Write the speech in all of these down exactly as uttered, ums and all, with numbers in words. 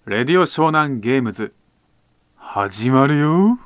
レディオ湘南ゲームズ始まるよ。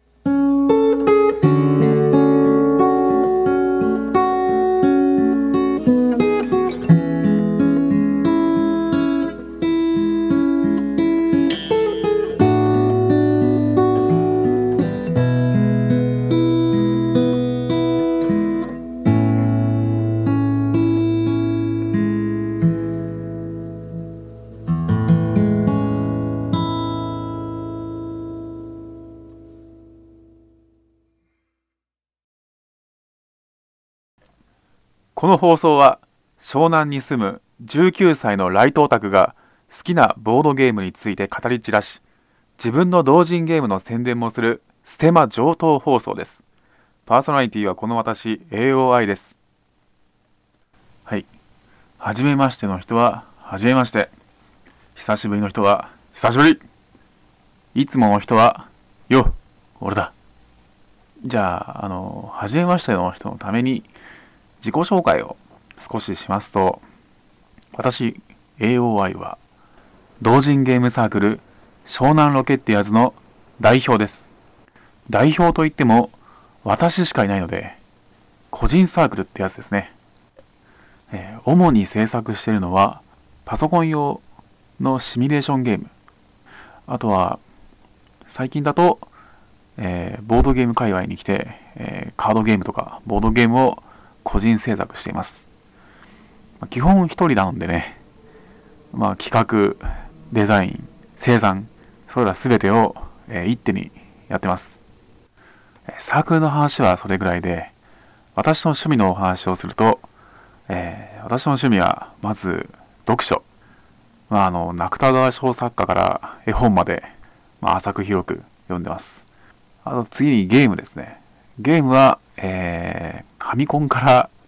この放送は湘南に住むじゅうきゅうさいのライトオタクが好きなボードゲームについて語り散らし、自分の同人ゲームの宣伝もするステマ上等放送です。パーソナリティはこの私 エーオーアイ です。はい、はじめましての人ははじめまして、久しぶりの人は久しぶり、いつもの人はよ俺だ。じゃああのはじめましての人のために自己紹介を少ししますと、私 エーオーアイ は同人ゲームサークル湘南ロケッティアーズの代表です。代表といっても私しかいないので個人サークルってやつですね。えー、主に制作しているのはパソコン用のシミュレーションゲーム、あとは最近だと、えー、ボードゲーム界隈に来て、えー、カードゲームとかボードゲームを個人制作しています。基本一人なのでね、まあ、企画、デザイン、生産、それら全てを、えー、一手にやってます。サークルの話はそれぐらいで、私の趣味のお話をすると、えー、私の趣味はまず読書、まあ、あの芥川賞作家から絵本まで、まあ、浅く広く読んでます。あと次にゲームですね。ゲームは、えー、ファミコンから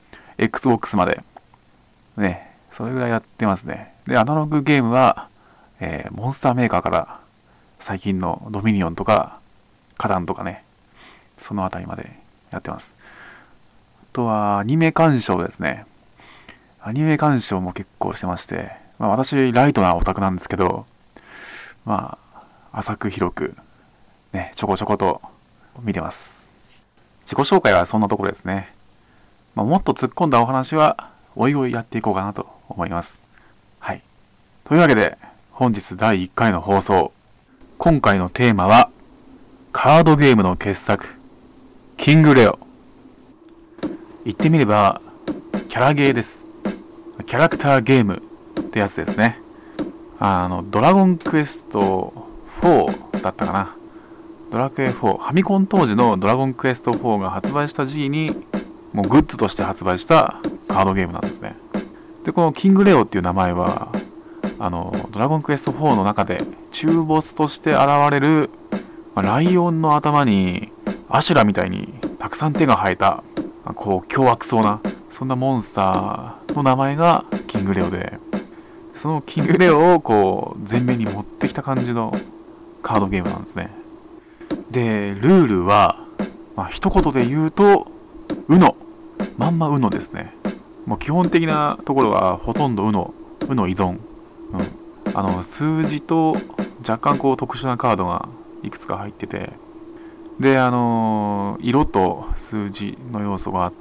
Xbox までね、それぐらいやってますね。で、アナログゲームは、えー、モンスターメーカーから最近のドミニオンとかカタンとかね、そのあたりまでやってます。あとはアニメ鑑賞ですね。アニメ鑑賞も結構してまして、まあ、私ライトなオタクなんですけど、まあ浅く広くね、ちょこちょこと見てます。自己紹介はそんなところですね。まあ、もっと突っ込んだお話はおいおいやっていこうかなと思います。はい。というわけで本日だいいっかいの放送。今回のテーマはカードゲームの傑作、キングレオ。言ってみればキャラゲーです。キャラクターゲームってやつですね。あのドラゴンクエストフォーだったかな。ドラクエフォー、ファミコン当時のドラゴンクエストフォーが発売した時期にもうグッズとして発売したカードゲームなんですね。で、このキングレオっていう名前はあのドラゴンクエストフォーの中で中ボスとして現れる、まあ、ライオンの頭にアシュラみたいにたくさん手が生えた、まあ、こう凶悪そうなそんなモンスターの名前がキングレオで、そのキングレオをこう前面に持ってきた感じのカードゲームなんですね。で、ルールは、まあ、一言で言うと ウノ、 まんま ウノ ですね。もう基本的なところはほとんど ウノ、 ウノ 依存、うん、あの数字と若干こう特殊なカードがいくつか入ってて、で、あのー、色と数字の要素があって、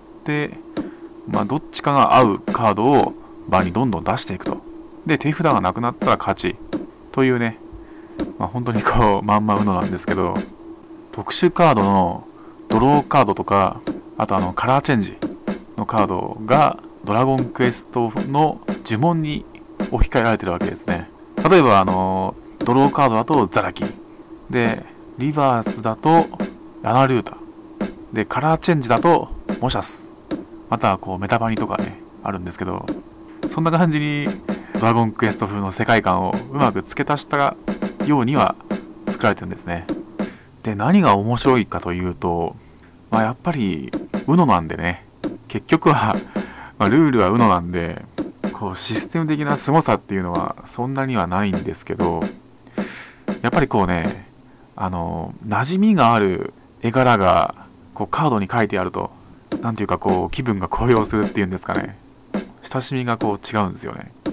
まあ、どっちかが合うカードを場にどんどん出していくと。で、手札がなくなったら勝ちというね、まあ、本当にこうまんま ウノ なんですけど、特殊カードのドローカードとか、あとあのカラーチェンジのカードがドラゴンクエストの呪文に置き換えられてるわけですね。例えばあのドローカードだとザラキで、リバースだとラナルータで、カラーチェンジだとモシャス、またはこうメタバニとかねあるんですけど、そんな感じにドラゴンクエスト風の世界観をうまく付け足したようには作られてるんですね。で、何が面白いかというと、まあ、やっぱり ウノ なんでね、結局は、まあ、ルールは ウノ なんで、こうシステム的な凄さっていうのはそんなにはないんですけど、やっぱりこうね、あの馴染みがある絵柄がこうカードに書いてあると、なんていうかこう気分が高揚するっていうんですかね、親しみがこう違うんですよね。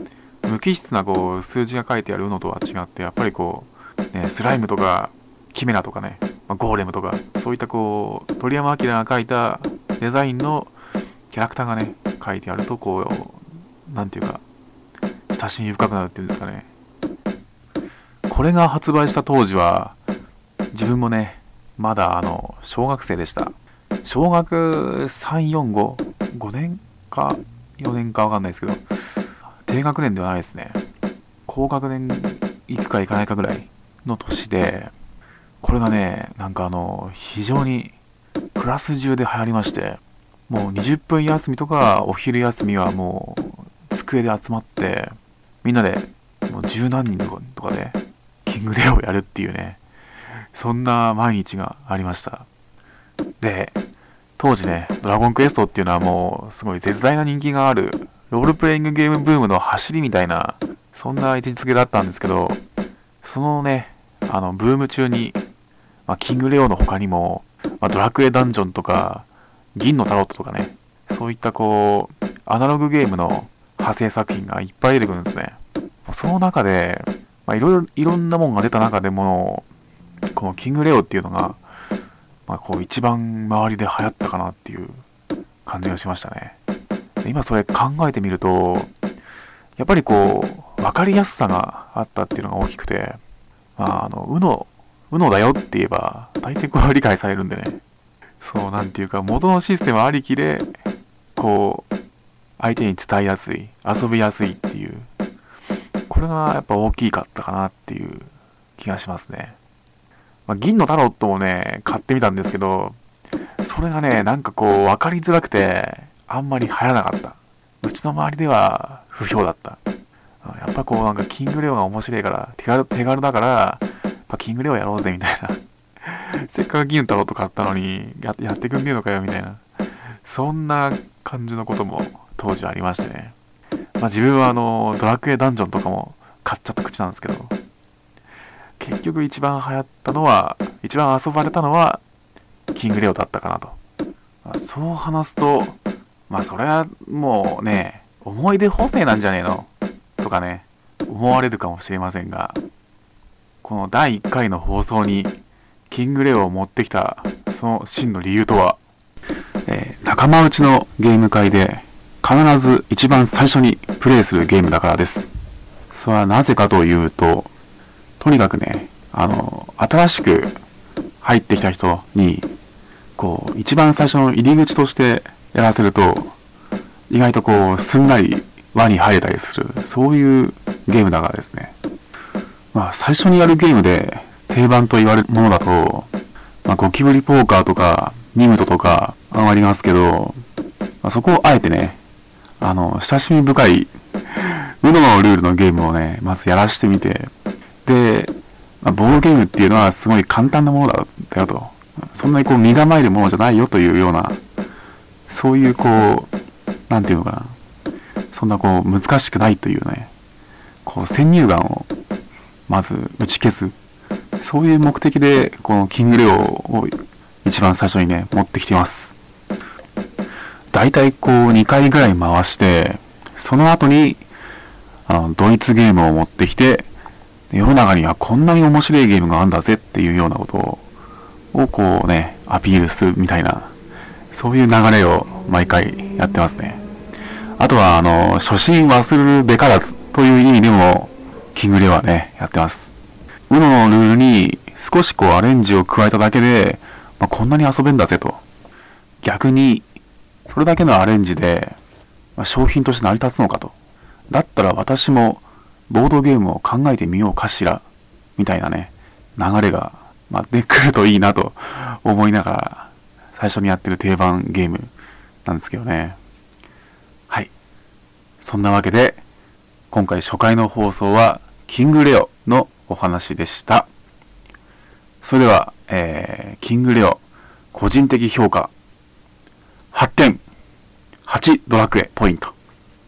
無機質なこう数字が書いてあるのとは違って、やっぱりこう、ね、スライムとかキメラとかね、まあ、ゴーレムとか、そういったこう鳥山明が書いたデザインのキャラクターがね書いてあると、こうなんていうか親しみ深くなるっていうんですかね。これが発売した当時は自分もねまだあの小学生でした。小学さん、よん、ご、ごねんかよねんかわかんないですけど、低学年ではないですね。高学年行くか行かないかぐらいの年で、これがねなんかあの非常にクラス中で流行りまして、もうにじゅっぷん休みとかお昼休みはもう机で集まってみんなでもう十何人とかでキングレオをやるっていうね、そんな毎日がありました。で、当時ねドラゴンクエストっていうのはもうすごい絶大な人気があるロールプレイングゲームブームの走りみたいな、そんな位置づけだったんですけど、そのねあのブーム中に、まあ、キングレオの他にも、まあ、ドラクエダンジョンとか銀のタロットとかね、そういったこうアナログゲームの派生作品がいっぱい出てくるんですね。その中で、まあ、いろいろいろんなもんが出た中でもこのキングレオっていうのが、まあ、こう一番周りで流行ったかなっていう感じがしましたね。今それ考えてみると、やっぱりこう分かりやすさがあったっていうのが大きくて、まああの ウノ ウノだよって言えば大抵これは理解されるんでね、そうなんていうか元のシステムありきでこう相手に伝えやすい、遊びやすいっていう、これがやっぱ大きかったかなっていう気がしますね。まあ、銀のタロットをね買ってみたんですけど、それがねなんかこう分かりづらくてあんまり流行らなかった。うちの周りでは不評だった。やっぱこうなんかキングレオが面白いから手軽、手軽だからやっぱキングレオやろうぜみたいなせっかく銀のタロット買ったのに や, やってくんねえのかよみたいな、そんな感じのことも当時ありましてね。まあ自分はあのドラクエダンジョンとかも買っちゃった口なんですけど、結局一番流行ったのは、一番遊ばれたのはキングレオだったかなと。まあ、そう話すと、まあそれはもうね思い出補正なんじゃねえのとかね思われるかもしれませんが、このだいいっかいの放送にキングレオを持ってきたその真の理由とは、えー、仲間内のゲーム会で必ず一番最初にプレイするゲームだからです。それはなぜかというと、とにかくねあの新しく入ってきた人にこう一番最初の入り口としてやらせると意外とこうすんなり輪に入れたりする、そういうゲームだからですね。まあ最初にやるゲームで定番と言われるものだと、まあ、ゴキブリポーカーとかニムトとかありますけど、まあ、そこをあえてねあの親しみ深いウノのルールのゲームをねまずやらしてみて、で、まあ、ボードゲームっていうのはすごい簡単なものだよと、そんなにこう身構えるものじゃないよというような、そういうこうなんていうのかな、そんなこう難しくないというね、こう先入観をまず打ち消す、そういう目的でこのキングレオを一番最初にね持ってきてます。だいたいこうにかいぐらい回して、その後にあのドイツゲームを持ってきて、世の中にはこんなに面白いゲームがあるんだぜっていうようなことををこうねアピールするみたいな、そういう流れを毎回やってますね。あとはあの初心忘れるべからずという意味でもキングレオはねやってます。ウノのルールに少しこうアレンジを加えただけで、まあ、こんなに遊べんだぜと。逆にそれだけのアレンジで、まあ、商品として成り立つのかと。だったら私もボードゲームを考えてみようかしらみたいなね流れが、まあ、でくるといいなと思いながら最初にやってる定番ゲームなんですけどね。はい、そんなわけで今回初回の放送はキングレオのお話でした。それでは、えー、キングレオ個人的評価はってん、はちドラクエポイント。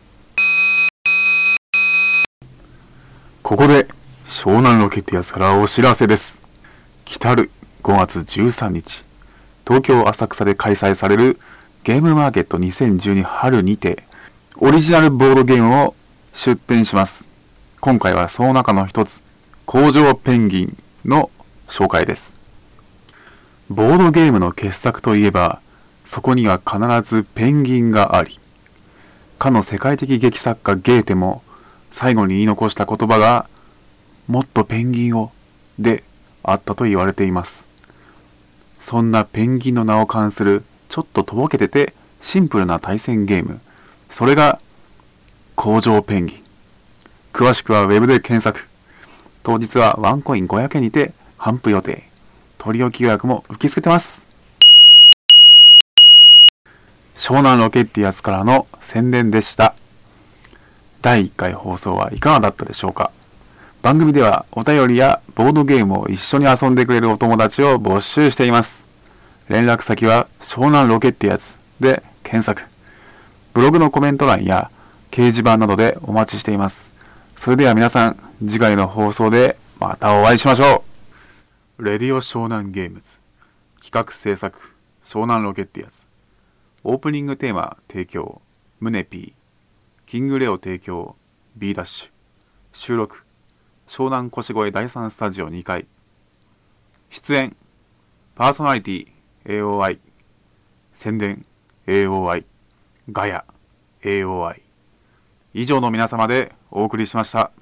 ここで湘南ロケットやすからお知らせです。来たるごがつじゅうさんにち、東京浅草で開催されるゲームマーケットにせんじゅうに春にてオリジナルボードゲームを出展します。 今回はその中の一つ、工場ペンギンの紹介です。ボードゲームの傑作といえば、そこには必ずペンギンがあり、かの世界的劇作家ゲーテも最後に言い残した言葉が、もっとペンギンをであったと言われています。そんなペンギンの名を冠するちょっととぼけててシンプルな対戦ゲーム、それが工場ペンギン。詳しくはウェブで検索。当日はワンコインごひゃくえんにて頒布予定。取り置き予約も受け付けてます。湘南ロケッティアスからの宣伝でした。だいいっかい放送はいかがだったでしょうか。番組ではお便りやボードゲームを一緒に遊んでくれるお友達を募集しています。連絡先は湘南ロケッティアスで検索。ブログのコメント欄や掲示板などでお待ちしています。それでは皆さん、次回の放送でまたお会いしましょう。レディオ湘南ゲームズ企画制作湘南ロケッティアス。オープニングテーマ提供ムネ P、 キングレオ提供 B ダッシュ、収録湘南腰越だいさんスタジオにかい、出演パーソナリティ エーオーアイ、 宣伝 エーオーアイ、 ガヤ エーオーアイ、 以上の皆様でお送りしました。